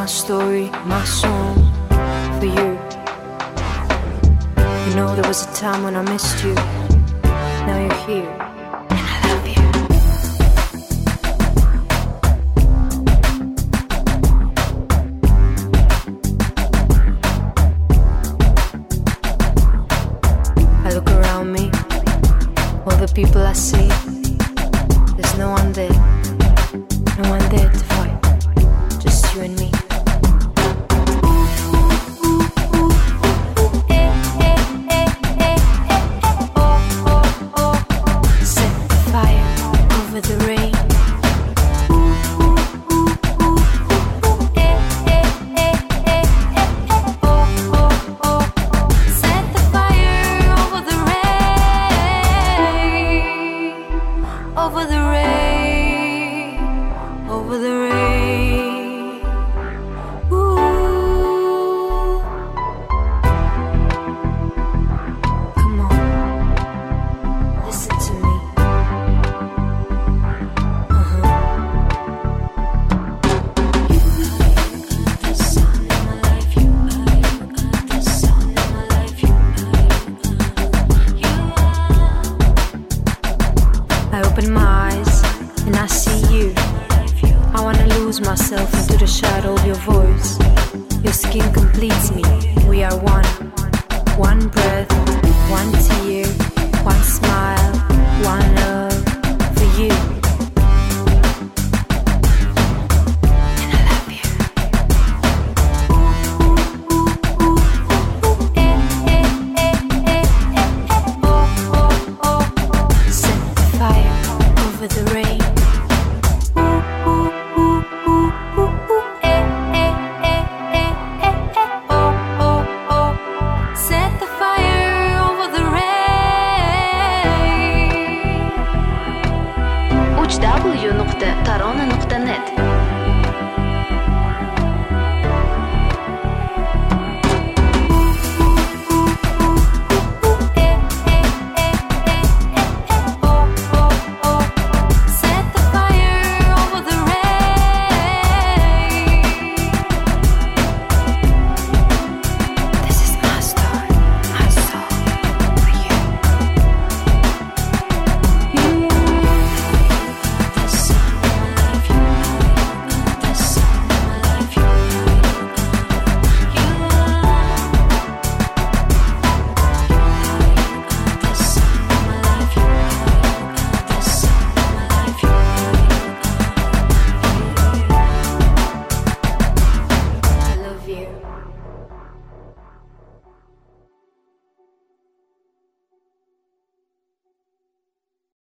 story, my song for you. You know there was a time when I missed you. Now you're here, and I love you. I look around me, all the people I see. There's no one there, no one there to fight. Just you and me. Myself into the shadow of your voice. Your skin completes me. We are one. One breath, one tear, one smile, one love for you. And I love you. Set the fire over the rain. www.tarona.net